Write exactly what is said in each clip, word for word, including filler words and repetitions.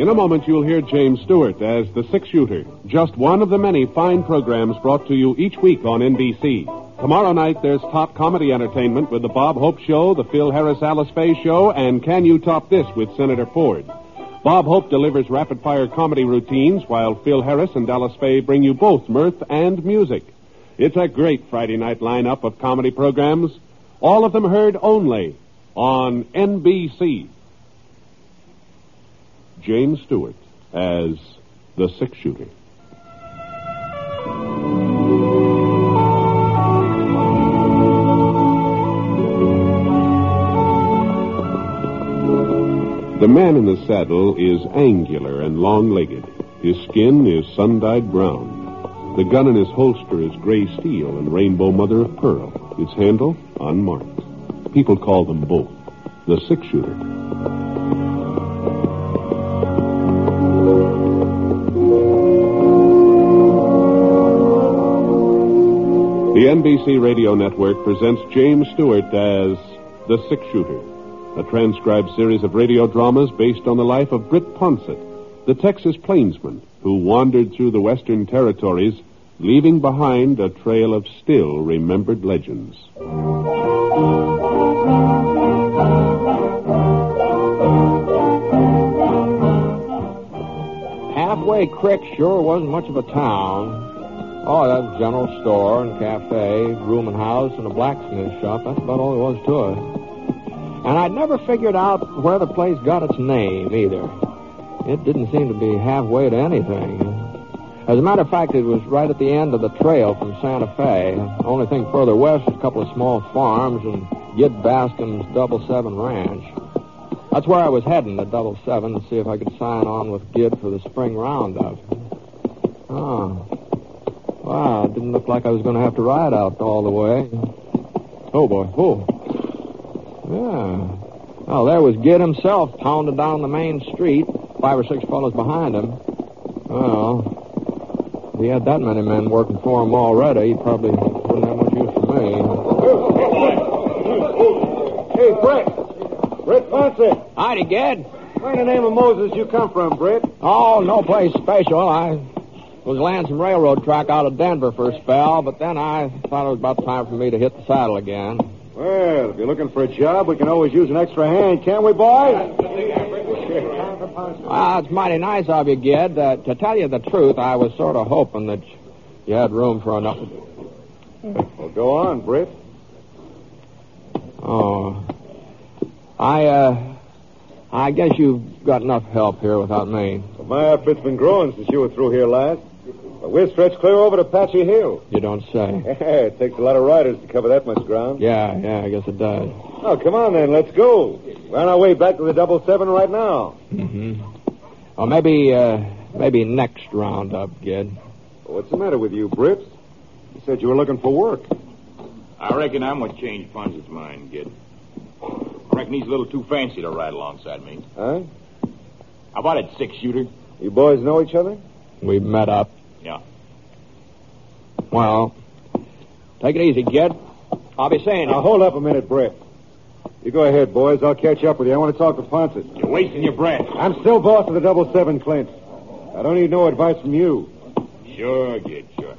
a moment, you'll hear James Stewart as the six-shooter, just one of the many fine programs brought to you each week on N B C. Tomorrow night, there's top comedy entertainment with the Bob Hope Show, the Phil Harris-Alice Faye Show, and Can You Top This with Senator Ford. Bob Hope delivers rapid-fire comedy routines, while Phil Harris and Alice Faye bring you both mirth and music. It's a great Friday night lineup of comedy programs, all of them heard only on N B C. James Stewart as the six-shooter. The man in the saddle is angular and long-legged. His skin is sun-dyed brown. The gun in his holster is gray steel and rainbow mother of pearl. Its handle, unmarked. People call them both the six-shooter. The N B C Radio Network presents James Stewart as the six-shooter, a transcribed series of radio dramas based on the life of Britt Ponsett, the Texas plainsman who wandered through the Western Territories, leaving behind a trail of still-remembered legends. Halfway Creek sure wasn't much of a town. Oh, that general store and cafe, rooming house, and a blacksmith shop. That's about all there was to it. And I'd never figured out where the place got its name, either. It didn't seem to be halfway to anything. As a matter of fact, it was right at the end of the trail from Santa Fe. The only thing further west was a couple of small farms and Gid Bascom's Double Seven Ranch. That's where I was heading, to Double Seven, to see if I could sign on with Gid for the spring roundup. Oh. Wow, it didn't look like I was going to have to ride out all the way. Oh, boy. Oh. Yeah. Well, there was Gid himself pounding down the main street, five or six fellows behind him. Well, if he had that many men working for him already, he probably wouldn't have much use for me. Hey, Britt. Britt Ponsett. Howdy, Gid. Where in the name of Moses you come from, Britt? Oh, no place special. I was laying some railroad track out of Denver for a spell, but then I thought it was about time for me to hit the saddle again. Well, if you're looking for a job, we can always use an extra hand, can't we, boys? Well, it's mighty nice of you, Gid. Uh, to tell you the truth, I was sort of hoping that you had room for enough. Well, go on, Britt. Oh. I, uh, I guess you've got enough help here without me. Well, my outfit's been growing since you were through here last. But we're stretched clear over to Apache Hill. You don't say. It takes a lot of riders to cover that much ground. Yeah, yeah, I guess it does. Oh, come on then, let's go. We're on our way back to the Double Seven right now. Mm-hmm. Well, maybe, uh, maybe next roundup, Gid. Well, what's the matter with you, Britt? You said you were looking for work. I reckon I'm what changed Ponsett's mind, Gid. I reckon he's a little too fancy to ride alongside me. Huh? How about it, six-shooter? You boys know each other? We met up. Yeah. Well, take it easy, Gid. I'll be saying Now, it. hold up a minute, Britt. You go ahead, boys. I'll catch up with you. I want to talk to Ponsett. You're wasting your breath. I'm still boss of the Double Seven, Clint. I don't need no advice from you. Sure, Gid, sure.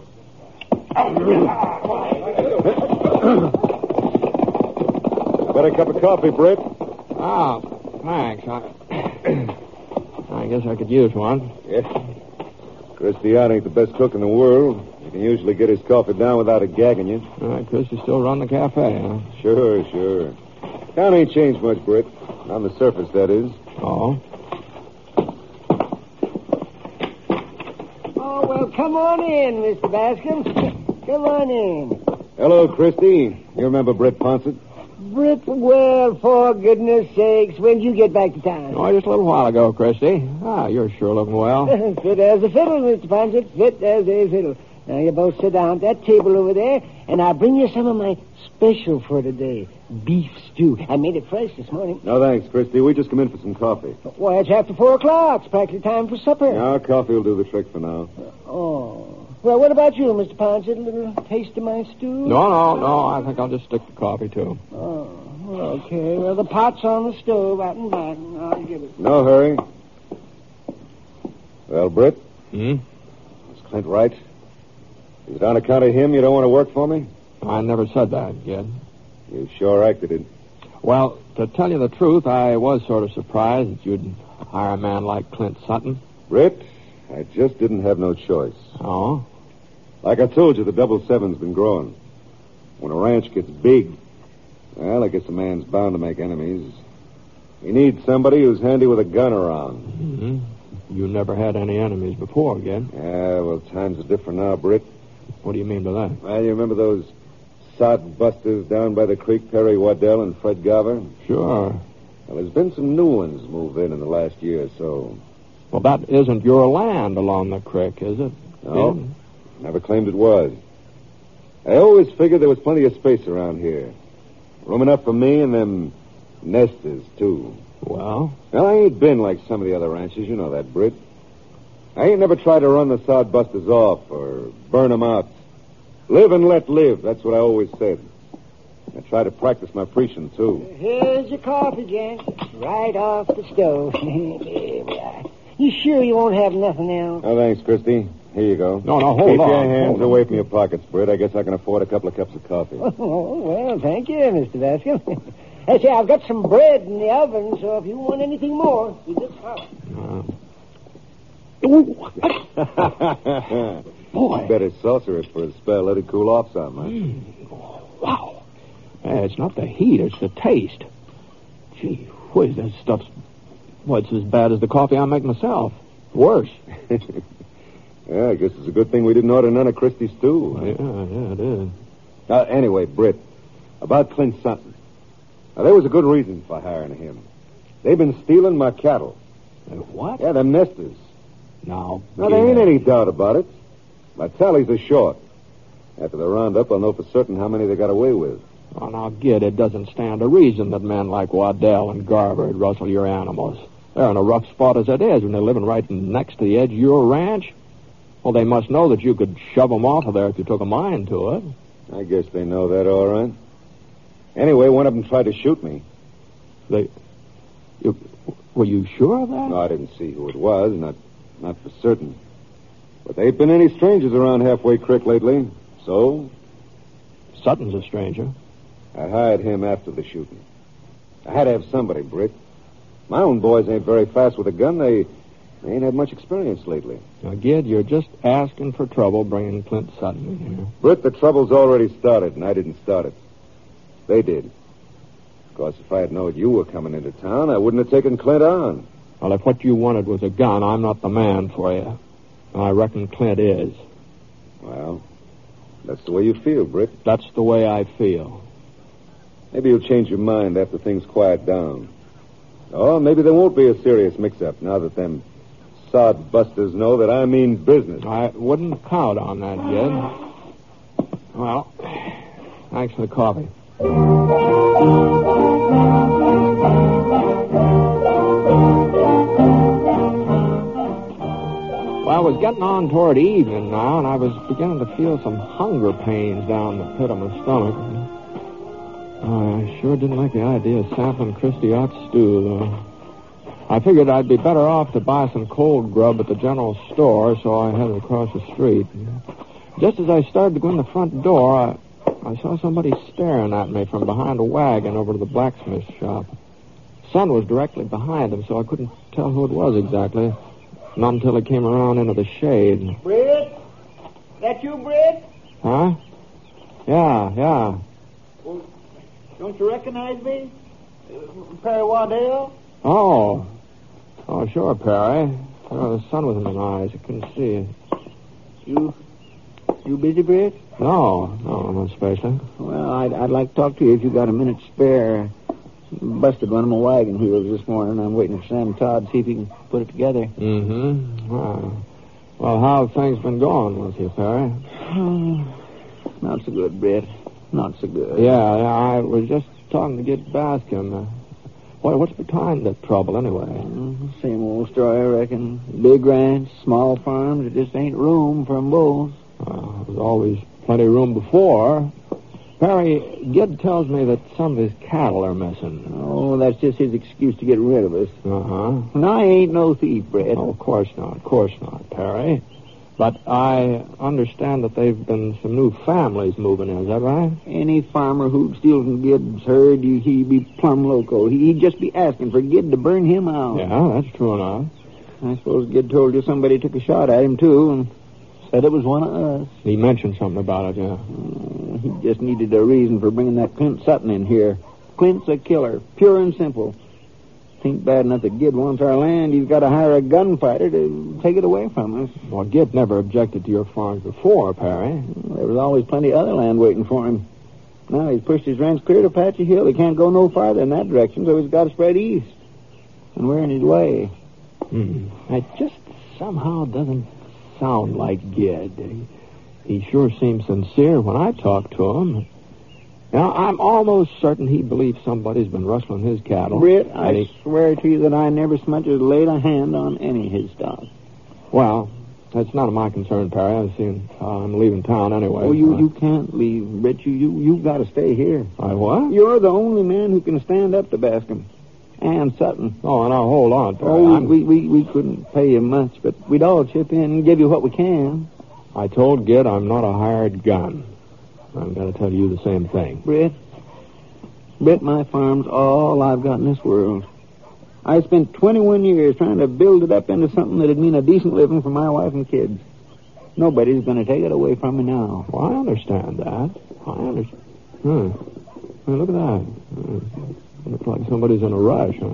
Got a cup of coffee, Britt? Oh, thanks. I, I guess I could use one. Yeah. Christian ain't the best cook in the world. He can usually get his coffee down without it gagging you. All right, Chris, you still run the cafe, huh? Sure, sure. Town ain't changed much, Britt. On the surface, that is. Oh? Oh, well, come on in, Mister Bascom. Come on in. Hello, Christy. You remember Britt Ponsett? Britt, well, for goodness sakes, when did you get back to town? Oh, just a little while ago, Christy. Ah, you're sure looking well. Fit as a fiddle, Mister Ponsett. Fit as a fiddle. Now, you both sit down at that table over there, and I'll bring you some of my special for today. Beef stew. I made it fresh this morning. No, thanks, Christy. We just come in for some coffee. Why, it's after four o'clock. It's practically time for supper. Our coffee will do the trick for now. Oh. Well, what about you, Mister Ponsett? A little taste of my stew? No, no, no. I think I'll just stick to coffee, too. Oh, well, okay. Well, the pot's on the stove out and back. I'll give it. No hurry. Well, Britt, Hmm? is Clint right? Is it on account of him you don't want to work for me? I never said that, kid. You sure acted it. Well, to tell you the truth, I was sort of surprised that you'd hire a man like Clint Sutton. Britt, I just didn't have no choice. Oh? Like I told you, the double seven's been growing. When a ranch gets big, well, I guess a man's bound to make enemies. We need somebody who's handy with a gun around. Mm-hmm. You never had any enemies before, kid. Yeah, well, times are different now, Britt. What do you mean by that? Well, you remember those sod busters down by the creek, Perry Waddell and Fred Garver? Sure. Well, there's been some new ones move in in the last year or so. Well, that isn't your land along the creek, is it? No, kid? never claimed it was. I always figured there was plenty of space around here. Room enough for me and them nesters, too. Well? Well, I ain't been like some of the other ranches. You know that, Britt. I ain't never tried to run the sod busters off or burn them out. Live and let live. That's what I always said. I try to practice my preaching, too. Here's your coffee, Gent. Right off the stove. There we are. You sure you won't have nothing else? Oh, thanks, Christy. Here you go. No, no, hold Keep on. your hands hold away on. from your pockets, Britt. I guess I can afford a couple of cups of coffee. Oh, well, thank you, Mister Baskin. I say, I've got some bread in the oven, so if you want anything more, you just holler. Uh, boy. Better saucer it for a spell. Let it cool off some, huh? Mm. Wow. Hey, it's not the heat, it's the taste. Gee whiz, that stuff's... Well, it's as bad as the coffee I make myself. Worse. Yeah, I guess it's a good thing we didn't order none of Christie's, too. Yeah, yeah, it is. Uh, anyway, Britt, about Clint Sutton. Now, there was a good reason for hiring him. They've been stealing my cattle. Uh, what? Yeah, them nesters. No. Now, there ain't any doubt about it. My tallies are short. After the roundup, I'll know for certain how many they got away with. Oh, now, Gid, it doesn't stand to reason that men like Waddell and Garver would rustle your animals. They're in a rough spot as it is when they're living right next to the edge of your ranch. Well, they must know that you could shove them off of there if you took a mind to it. I guess they know that all right. Anyway, one of them tried to shoot me. They... You, were you sure of that? No, I didn't see who it was, not not for certain. But there ain't been any strangers around Halfway Creek lately, so Sutton's a stranger. I hired him after the shooting. I had to have somebody, Britt. My own boys ain't very fast with a gun. They, they ain't had much experience lately. Now, Gid, you're just asking for trouble bringing Clint Sutton in here. Britt, the trouble's already started, and I didn't start it. They did. Of course, if I had known you were coming into town, I wouldn't have taken Clint on. Well, if what you wanted was a gun, I'm not the man for you. And I reckon Clint is. Well, that's the way you feel, Britt. That's the way I feel. Maybe you'll change your mind after things quiet down. Or maybe there won't be a serious mix-up now that them sod busters know that I mean business. I wouldn't count on that, Gid. Well, thanks for the coffee. Well, I was getting on toward evening now, and I was beginning to feel some hunger pains down the pit of my stomach. Oh, I sure didn't like the idea of sampling Christy Ott's stew, though. I figured I'd be better off to buy some cold grub at the general store, so I headed across the street. Just as I started to go in the front door, I, I saw somebody staring at me from behind a wagon over to the blacksmith shop. The sun was directly behind him, so I couldn't tell who it was exactly. Not until it came around into the shade. Britt? That you, Britt? Huh? Yeah, yeah. Well, don't you recognize me? Uh, Perry Waddell? Oh. Oh, sure, Perry. Oh, the sun was in my eyes. I couldn't see it. You... You busy, Britt? No, no, not especially. Well, I'd, I'd like to talk to you if you got a minute spare. Busted one of my wagon wheels this morning. I'm waiting for Sam Todd to see if he can put it together. Mm-hmm. Well, well, how have things been going with you, Perry? Not so good, Britt. Not so good. Yeah, yeah, I was just talking to Gid Bascom. Uh, what, what's behind the trouble, anyway? Mm, same old story, I reckon. Big ranch, small farms, there just ain't room for 'em both. Uh, there's always plenty of room before. Perry, Gid tells me that some of his cattle are missing. Oh, that's just his excuse to get rid of us. Uh-huh. And I ain't no thief, Brett. Oh, of course not. Of course not, Perry. But I understand that they've been some new families moving in. Is that right? Any farmer who'd steal from Gid's herd, he- he'd be plumb loco. He- He'd just be asking for Gid to burn him out. Yeah, that's true enough. I suppose Gid told you somebody took a shot at him, too, and said it was one of us. He mentioned something about it, yeah. Uh, he just needed a reason for bringing that Clint Sutton in here. Clint's a killer, pure and simple. Ain't bad enough that Gid wants our land. He's got to hire a gunfighter to take it away from us. Well, Gid never objected to your farms before, Perry. There was always plenty of other land waiting for him. Now he's pushed his ranch clear to Apache Hill. He can't go no farther in that direction, so he's got to spread east. And we're in his way. Hmm. It just somehow doesn't sound like Gid. He, he sure seems sincere when I talk to him. Now, I'm almost certain he believes somebody's been rustling his cattle. Britt, I And he- swear to you that I never so much as laid a hand on any of his stock. Well, that's none of my concern, Perry. I've seen uh, I'm leaving town anyway. Oh, you, Uh, you can't leave, Britt. You, you, you've got to stay here. I what? You're the only man who can stand up to Bascom. And Sutton. Oh, now hold on, Perry. Oh, I'm- we, we, we couldn't pay you much, but we'd all chip in and give you what we can. I told Gid I'm not a hired gun. I'm going to tell you the same thing. Britt, Britt, my farm's all I've got in this world. I spent twenty-one years trying to build it up into something that'd mean a decent living for my wife and kids. Nobody's going to take it away from me now. Well, I understand that. I understand. Hmm. Hey, look at that. Hmm. Looks like somebody's in a rush, huh?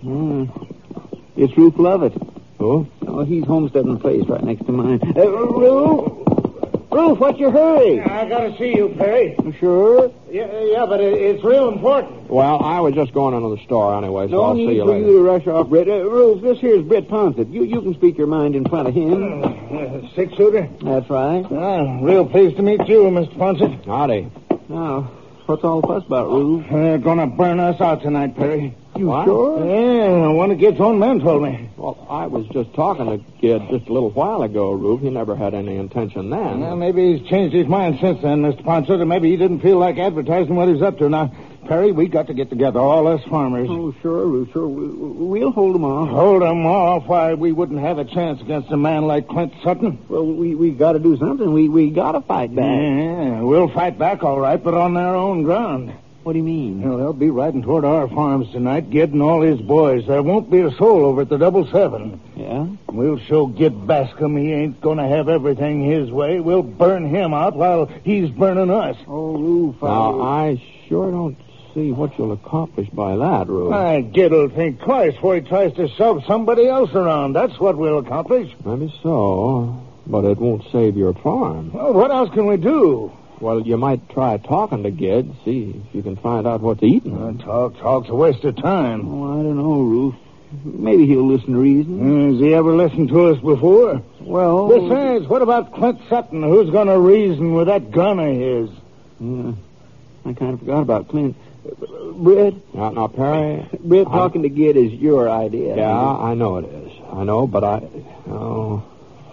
Mm. It's Ruth Lovett. Oh? Oh, he's homesteading the place right next to mine. Uh, Ruth! Ruth, what's your hurry? I gotta see you, Perry. Sure? Yeah, yeah, but it, it's real important. Well, I was just going into the store anyway, so No I'll need see you for later. you to rush off, Britt. Uh, Ruth, this here's Britt Ponsett. You you can speak your mind in front of him. Uh, six-shooter? That's right. Ah, real pleased to meet you, Mister Ponset. Howdy. Now, what's all the fuss about, Ruth? They're gonna burn us out tonight, Perry. You What? sure? Yeah, one of Gid's own men told me. Well, I was just talking to Gid just a little while ago, Rube. He never had any intention then. Well, maybe he's changed his mind since then, Mister Ponset, or maybe he didn't feel like advertising what he's up to. Now, Perry, we got to get together, all us farmers. Oh, sure, Ruth, sure. We- We'll hold them off. Hold 'em off. Why, we wouldn't have a chance against a man like Clint Sutton. Well, we we got to do something. We we got to fight back. Yeah, we'll fight back all right, but on their own ground. What do you mean? Well, they'll be riding toward our farms tonight, Gid and all his boys. There won't be a soul over at the Double Seven. Yeah? We'll show Gid Bascom he ain't going to have everything his way. We'll burn him out while he's burning us. Oh, Ruth. Now, I sure don't see what you'll accomplish by that, Rube. My Gid'll think twice before he tries to shove somebody else around. That's what we'll accomplish. Maybe so, but it won't save your farm. Well, what else can we do? Well, you might try talking to Gid, see if you can find out what's eating Uh, him. talk, talk's a waste of time. Oh, I don't know, Ruth. Maybe he'll listen to reason. Uh, Has he ever listened to us before? Well... Besides, what about Clint Sutton? Who's going to reason with that gun of his? Yeah, I kind of forgot about Clint. Uh, Britt, Now, now, Perry... Britt, I'm- talking to Gid is your idea. Yeah, I know it is. I know, but I... Oh,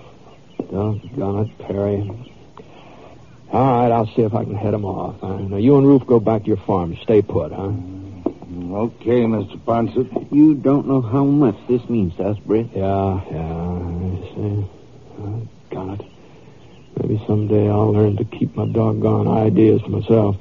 doggone it, Perry. All right, I'll see if I can head him off. Uh, now, you and Ruth go back to your farm. Stay put, huh? Okay, Mister Ponset. You don't know how much this means to us, Britt. Yeah, yeah, I see. Oh, got it. Maybe someday I'll learn to keep my doggone ideas to myself.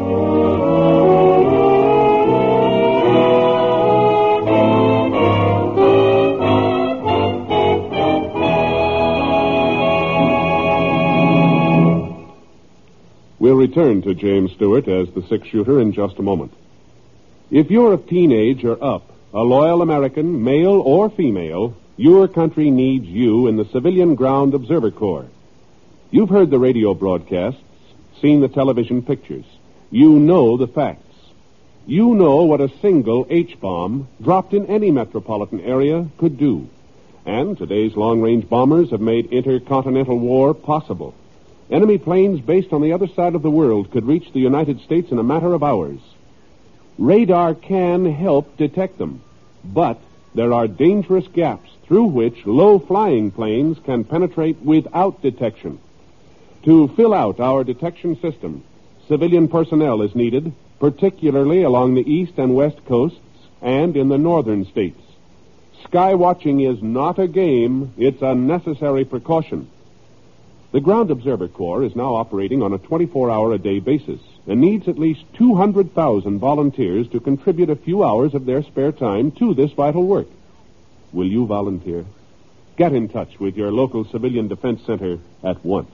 We'll return to James Stewart as the six-shooter in just a moment. If you're of teenage or up, a loyal American, male or female, your country needs you in the Civilian Ground Observer Corps. You've heard the radio broadcasts, seen the television pictures. You know the facts. You know what a single H-bomb dropped in any metropolitan area could do. And today's long-range bombers have made intercontinental war possible. Enemy planes based on the other side of the world could reach the United States in a matter of hours. Radar can help detect them, but there are dangerous gaps through which low-flying planes can penetrate without detection. To fill out our detection system, civilian personnel is needed, particularly along the east and west coasts and in the northern states. Sky watching is not a game, it's a necessary precaution. The Ground Observer Corps is now operating on a twenty-four hour a day basis and needs at least two hundred thousand volunteers to contribute a few hours of their spare time to this vital work. Will you volunteer? Get in touch with your local Civilian Defense Center at once.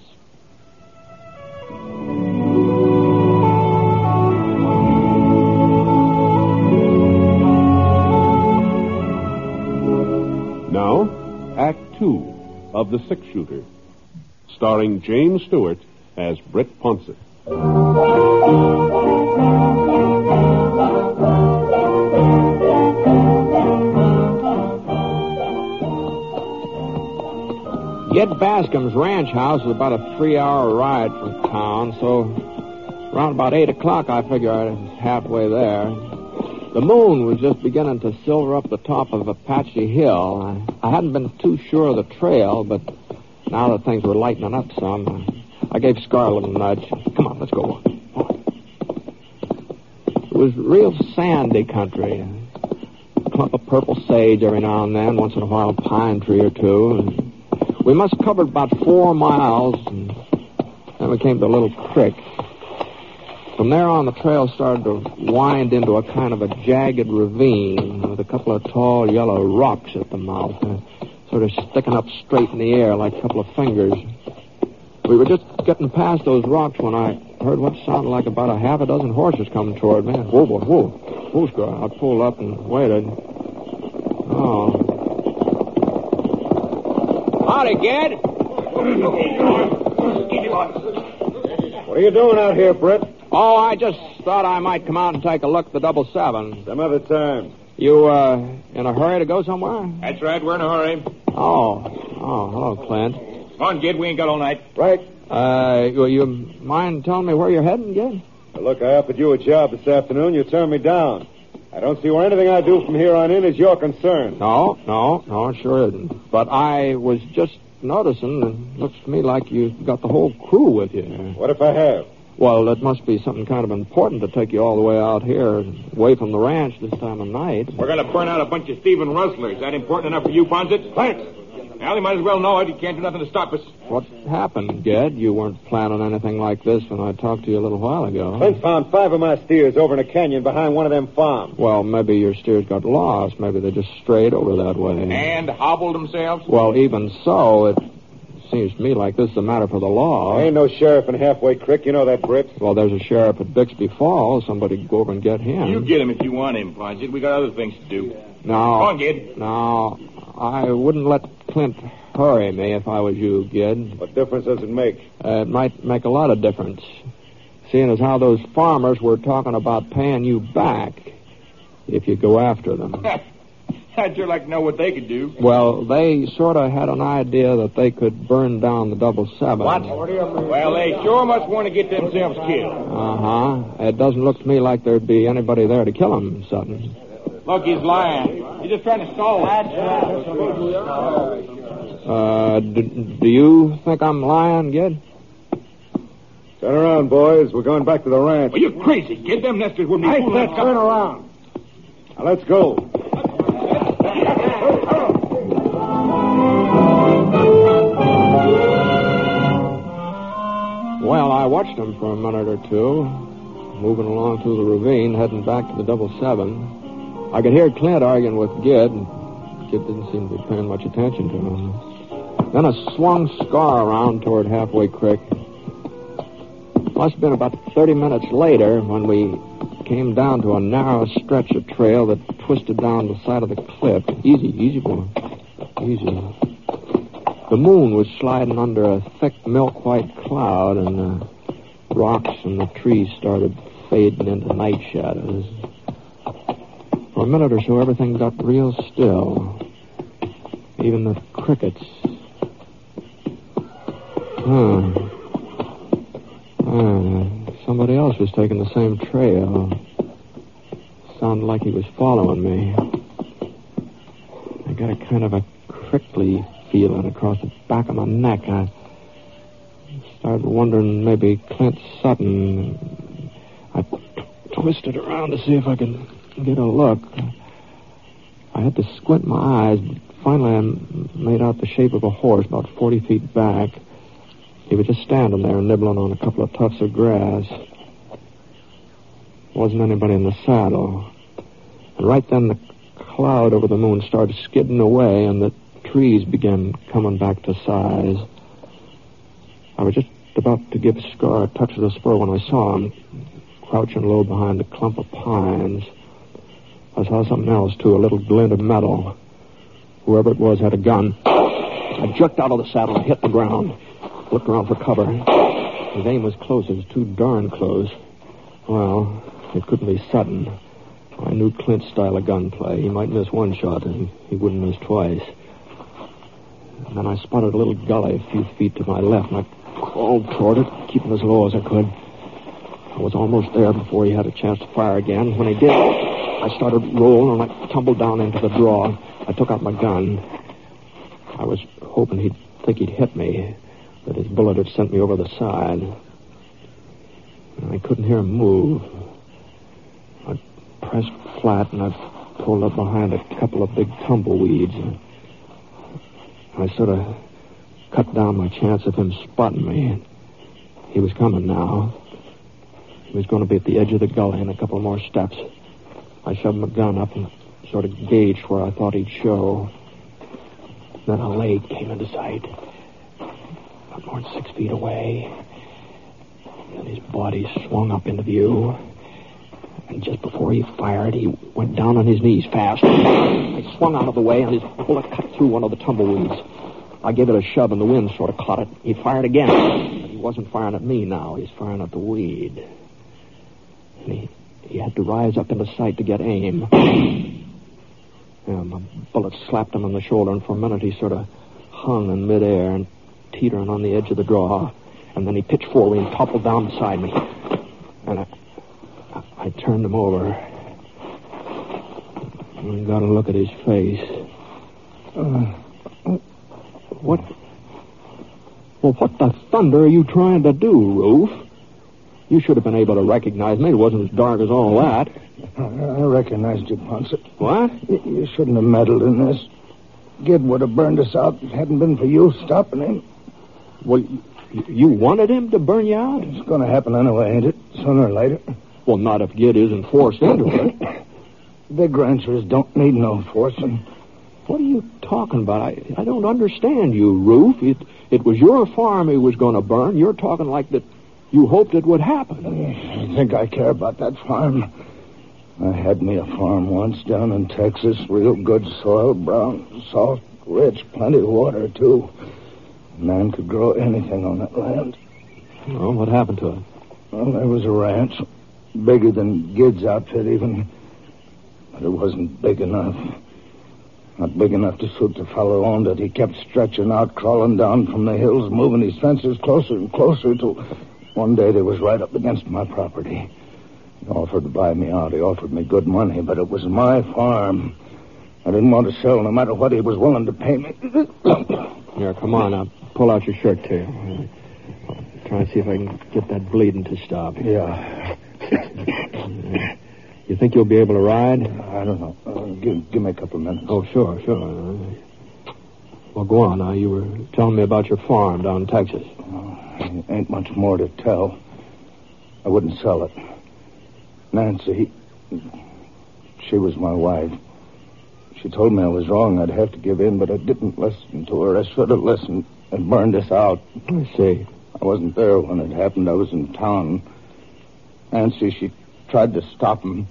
Now, Act Two of The Six Shooter, starring James Stewart as Britt Ponset. Ged Bascom's ranch house is about a three-hour ride from town, so around about eight o'clock I figure I was halfway there. The moon was just beginning to silver up the top of Apache Hill. I, I hadn't been too sure of the trail, but now that things were lightening up some, I gave Scar a little nudge. Come on, let's go. It was real sandy country. A clump of purple sage every now and then, once in a while a pine tree or two. We must have covered about four miles, and then we came to a little creek. From there on, the trail started to wind into a kind of a jagged ravine with a couple of tall yellow rocks at the mouth, uh, sort of sticking up straight in the air like a couple of fingers. We were just getting past those rocks when I heard what sounded like about a half a dozen horses coming toward me. Whoa, boy, whoa. Whoa, Scar. I pulled up and waited. Oh. Howdy, Ged. What are you doing out here, Britt? Oh, I just thought I might come out and take a look at the double seven. Some other time. You, uh, in a hurry to go somewhere? That's right, we're in a hurry. Oh. Oh, hello, Clint. Come on, Gid, we ain't got all night. Right. Uh, you, you mind telling me where you're heading, Ged? Well, look, I offered you a job this afternoon. You turned me down. I don't see where anything I do from here on in is your concern. No, no, no, it sure isn't. But I was just noticing, and it looks to me like you've got the whole crew with you. What if I have? Well, it must be something kind of important to take you all the way out here, away from the ranch this time of night. We're going to burn out a bunch of Stephen Rustlers. Is that important enough for you, Ponset? Thanks. Well, you might as well know it. You can't do nothing to stop us. What happened, Ged? You weren't planning anything like this when I talked to you a little while ago. Clint found five of my steers over in a canyon behind one of them farms. Well, maybe your steers got lost. Maybe they just strayed over that way. And hobbled themselves? Well, even so, it seems to me like this is a matter for the law. There ain't no sheriff in Halfway Creek. You know that, Britt. Well, there's a sheriff at Bixby Falls. Somebody go over and get him. You get him if you want him, Ponset. We got other things to do. No. Come on, Gid. No, I wouldn't let Clint hurry me if I was you, Gid. What difference does it make? Uh, it might make a lot of difference. Seeing as how those farmers were talking about paying you back if you go after them. I'd sure like to know what they could do. Well, they sort of had an idea that they could burn down the double seven. What? Well, they sure must want to get themselves killed. Uh-huh. It doesn't look to me like there'd be anybody there to kill him, Sutton. Look, he's lying. He's just trying to stall us. Uh, do, do you think I'm lying, Gid? Turn around, boys. We're going back to the ranch. Well, you're crazy, Gid. Them nesters wouldn't be I fooling said us. turn around. Now, let's go. Well, I watched them for a minute or two, moving along through the ravine, heading back to the double seven. I could hear Clint arguing with Gid, and Gid didn't seem to be paying much attention to him. Then I swung Scar around toward Halfway Creek. Must have been about thirty minutes later when we came down to a narrow stretch of trail that twisted down the side of the cliff. Easy, easy, boy. Easy. The moon was sliding under a thick milk-white cloud, and the rocks and the trees started fading into night shadows. For a minute or so, everything got real still. Even the crickets. Huh. Uh, somebody else was taking the same trail. Sounded like he was following me. I got a kind of a prickly feeling across the back of my neck. I started wondering maybe Clint Sutton I t- twisted around to see if I could get a look. I had to squint my eyes, but finally I made out the shape of a horse about forty feet back. He was just standing there nibbling on a couple of tufts of grass. Wasn't anybody in the saddle. And right then the cloud over the moon started skidding away and the trees began coming back to size. I was just about to give Scar a touch of the spur when I saw him crouching low behind a clump of pines. I saw something else, too, a little glint of metal. Whoever it was had a gun. I jerked out of the saddle and hit the ground. Looked around for cover. His aim was close. It was too darn close. Well, it couldn't be Sutton. I knew Clint's style of gunplay. He might miss one shot, and he wouldn't miss twice. And then I spotted a little gully a few feet to my left, and I crawled toward it, keeping as low as I could. I was almost there before he had a chance to fire again. When he did, I started rolling, and I tumbled down into the draw. I took out my gun. I was hoping he'd think he'd hit me, that his bullet had sent me over the side. And I couldn't hear him move. I pressed flat, and I pulled up behind a couple of big tumbleweeds. I sort of cut down my chance of him spotting me. He was coming now. He was going to be at the edge of the gully in a couple more steps. I shoved my gun up and sort of gauged where I thought he'd show. Then a leg came into sight. Not more than six feet away. And his body swung up into view. And just before he fired, he went down on his knees fast. I swung out of the way, and his bullet cut through one of the tumbleweeds. I gave it a shove, and the wind sort of caught it. He fired again. But he wasn't firing at me now. He was firing at the weed. And he, he had to rise up into sight to get aim. Yeah, my bullet slapped him on the shoulder, and for a minute he sort of hung in midair and teetering on the edge of the draw. And then he pitched forward and toppled down beside me. And I, I turned him over. I got a look at his face. Uh, what? Well, what the thunder are you trying to do, Ruth? You should have been able to recognize me. It wasn't as dark as all that. I recognized you, Ponce. What? You shouldn't have meddled in this. Gid would have burned us out if it hadn't been for you stopping him. Well, you wanted him to burn you out? It's going to happen anyway, ain't it? Sooner or later. Well, not if Gid isn't forced into it. Big ranchers don't need no forcing. What are you talking about? I, I don't understand you, Ruth. It, it was your farm he was going to burn. You're talking like that you hoped it would happen. I think I care about that farm. I had me a farm once down in Texas. Real good soil, brown, salt, rich, plenty of water, too. A man could grow anything on that land. Well, what happened to it? Well, there was a ranch. Bigger than Gid's outfit, even. But it wasn't big enough. Not big enough to suit the fellow owned it. He kept stretching out, crawling down from the hills, moving his fences closer and closer till one day they was right up against my property. He offered to buy me out. He offered me good money, but it was my farm. I didn't want to sell no matter what he was willing to pay me. Here, come on. I'll pull out your shirt, too. I'll try and see if I can get that bleeding to stop. Yeah. You think you'll be able to ride? I don't know. Uh, give, give me a couple of minutes. Oh, sure, sure. Well, go on now. You were telling me about your farm down in Texas. Oh, ain't much more to tell. I wouldn't sell it. Nancy, she was my wife. She told me I was wrong. I'd have to give in, but I didn't listen to her. I should have listened and burned us out. I see. I wasn't there when it happened. I was in town. Nancy, she tried to stop him.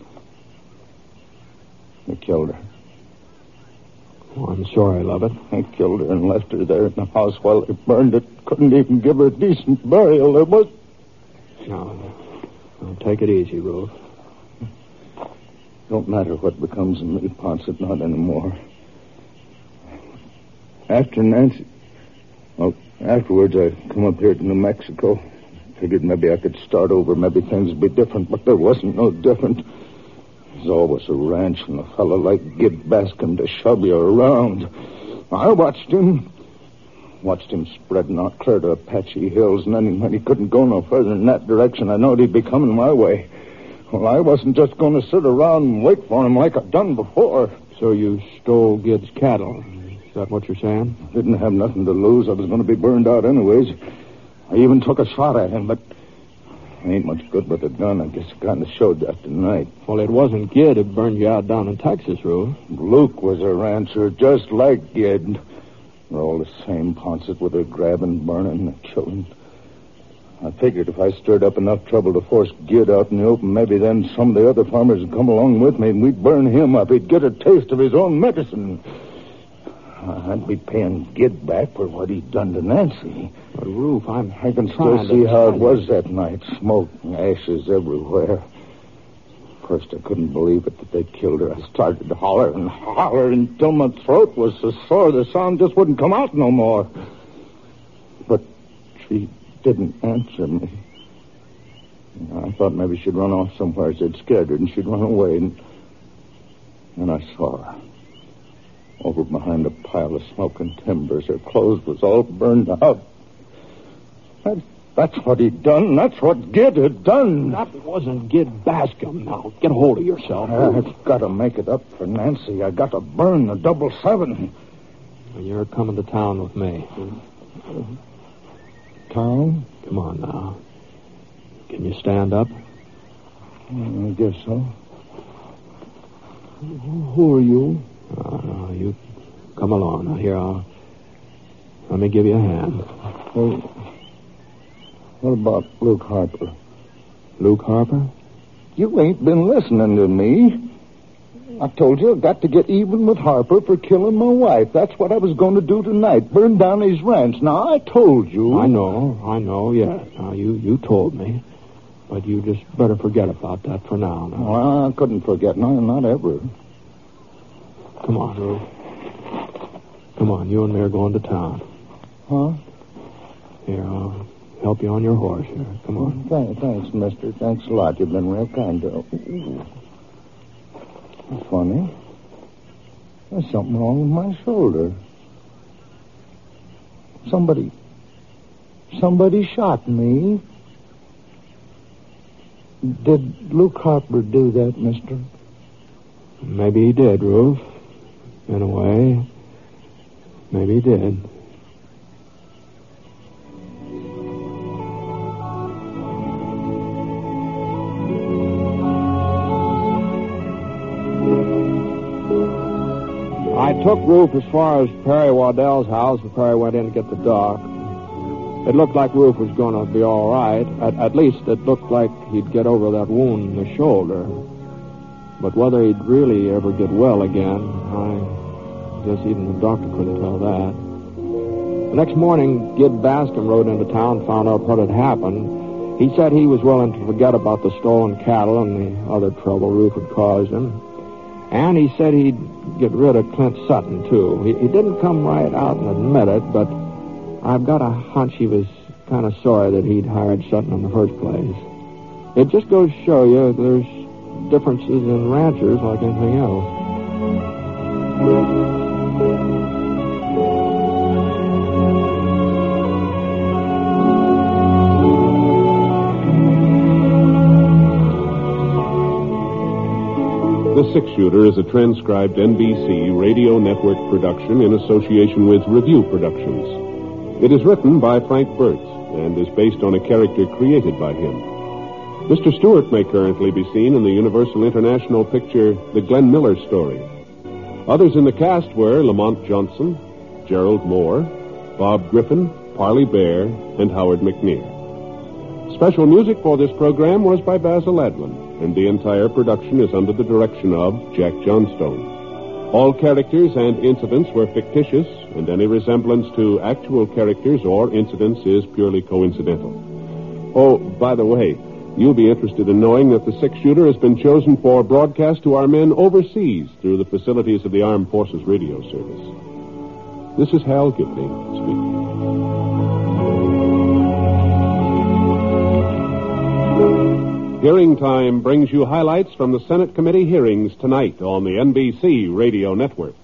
They killed her. Oh, I'm sorry, Lovett. They killed her and left her there in the house while they burned it. Couldn't even give her a decent burial. There was... No, no, take it easy, Ruth. Don't matter what becomes of me, Ponce, not anymore. After Nancy... Well, afterwards I come up here to New Mexico. Figured maybe I could start over. Maybe things would be different, but there wasn't no different. There's always a ranch and a fellow like Gid Bascom to shove you around. I watched him. Watched him spreading out clear to Apache Hills, and then when he couldn't go no further in that direction, I knowed he'd be coming my way. Well, I wasn't just going to sit around and wait for him like I'd done before. So you stole Gid's cattle. Is that what you're saying? Didn't have nothing to lose. I was going to be burned out anyways. I even took a shot at him, but I ain't much good with a gun. I guess I kind of showed that tonight. Well, it wasn't Gid who burned you out down in Texas, Rube. Luke was a rancher just like Gid. They're all the same Ponset with their grabbing, burning, and killing. I figured if I stirred up enough trouble to force Gid out in the open, maybe then some of the other farmers would come along with me and we'd burn him up. He'd get a taste of his own medicine. I'd be paying Gid back for what he'd done to Nancy. But, Rube, I'm I can still see how it was that night. Smoke and ashes everywhere. First, I couldn't believe it that they killed her. I started to holler and holler until my throat was so sore the sound just wouldn't come out no more. But she didn't answer me. I thought maybe she'd run off somewhere. I'd scared her, and she'd run away. And then I saw her. Over behind a pile of smoking timbers. Her clothes was all burned out. That, that's what he'd done. That's what Gid had done. That wasn't Gid Bascom. Now, get a hold of yourself. I've got to make it up for Nancy. I got to burn the double seven. And you're coming to town with me. Town? Come on now. Can you stand up? I guess so. Who are you? Oh, no, you come along. Now, here, I'll... Let me give you a hand. Well, what about Luke Harper? Luke Harper? You ain't been listening to me. I told you I got to get even with Harper for killing my wife. That's what I was going to do tonight. Burn down his ranch. Now, I told you. I know. I know, yes. Now, you, you told me. But you just better forget about that for now. now. Well, I couldn't forget. No, not ever. Come on, Rube. Come on, you and me are going to town. Huh? Here, I'll help you on your horse here. Come on. Thanks, thanks, mister. Thanks a lot. You've been real kind to... Funny. There's something wrong with my shoulder. Somebody... Somebody shot me. Did Luke Harper do that, mister? Maybe he did, Rube. In a way, maybe he did. I took Rube as far as Perry Waddell's house before I went in to get the doc. It looked like Rube was going to be all right. At, at least it looked like he'd get over that wound in the shoulder. But whether he'd really ever get well again, I guess even the doctor couldn't tell that. The next morning, Gid Bascom rode into town, found out what had happened. He said he was willing to forget about the stolen cattle and the other trouble Rube had caused him. And he said he'd get rid of Clint Sutton, too. He, he didn't come right out and admit it, but I've got a hunch he was kind of sorry that he'd hired Sutton in the first place. It just goes to show you there's differences in ranchers like anything else. The Six Shooter is a transcribed N B C Radio Network production in association with Review Productions. It is written by Frank Burtz and is based on a character created by him. Mister Stewart may currently be seen in the Universal International picture The Glenn Miller Story. Others in the cast were Lamont Johnson, Gerald Moore, Bob Griffin, Parley Bear, and Howard McNear. Special music for this program was by Basil Adlin, and the entire production is under the direction of Jack Johnstone. All characters and incidents were fictitious, and any resemblance to actual characters or incidents is purely coincidental. Oh, by the way, you'll be interested in knowing that the six-shooter has been chosen for broadcast to our men overseas through the facilities of the Armed Forces Radio Service. This is Hal Gibney speaking. Hearing Time brings you highlights from the Senate committee hearings tonight on the N B C Radio Network.